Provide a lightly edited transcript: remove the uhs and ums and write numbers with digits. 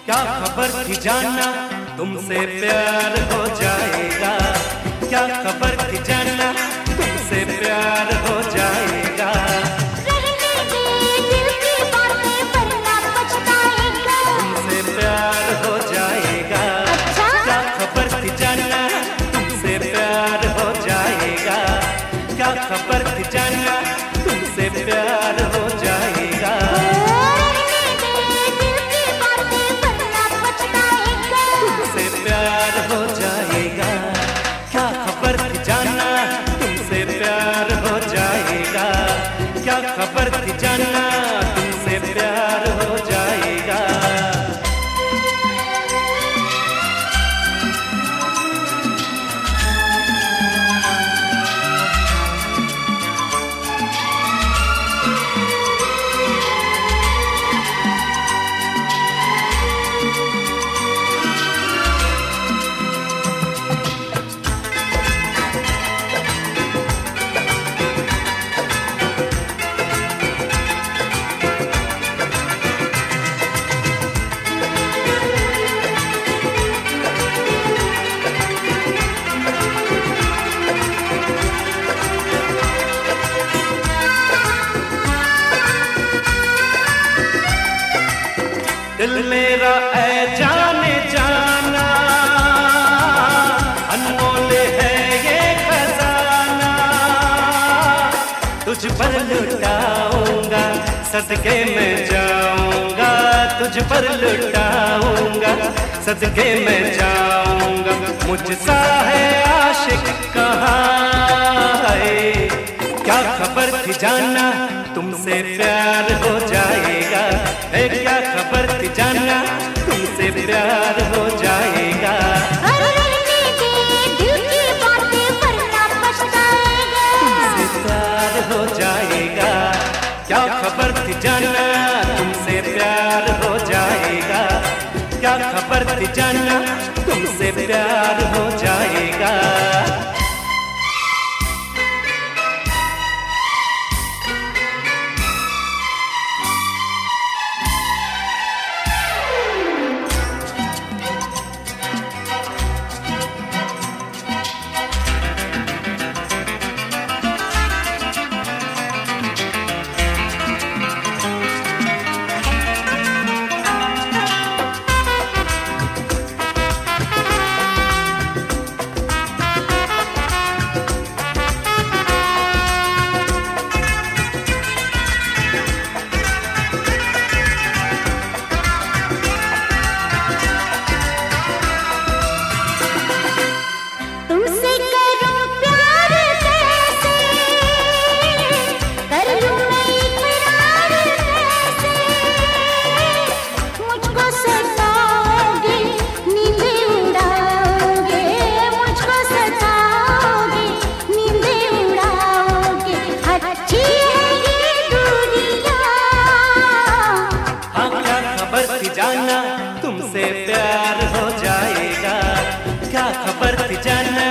क्या खबर थी जाना तुमसे प्यार हो जाएगा। क्या खबर थी जाना तुमसे प्यार हो जाएगा। रहने दे दिल की बातें वरना पछताएगा। तुमसे प्यार हो जाएगा। अच्छा? क्या खबर थी जाना तुमसे प्यार हो जाएगा। क्या खबर थी जाना तुमसे प्यार हो जाएगा। तुमसे प्यार हो जाएगा। क्या खबर थी जाना तुमसे प्यार हो जाएगा। क्या खबर थी जाना तुमसे प्यार हो जाएगा। दिल मेरा ऐ जाने जाना अनमोल है ये खजाना। तुझ पर लुटाऊंगा सदके में जाऊंगा। तुझ पर लुटाऊंगा सदके में जाऊंगा। मुझसा है आशिक कहाँ है। क्या खबर थी जाना तुमसे प्यार हो जाएगा। क्या खबर थी जाना तुमसे प्यार हो जाएगा। रहने दे दिल की बातें वरना पछताएगा। तुमसे प्यार हो जाएगा। क्या खबर थी जाना तुमसे प्यार हो जाएगा। क्या खबर थी जाना तुमसे प्यार हो जाएगा। तुमसे प्यार हो जाएगा। क्या खबर थी जाना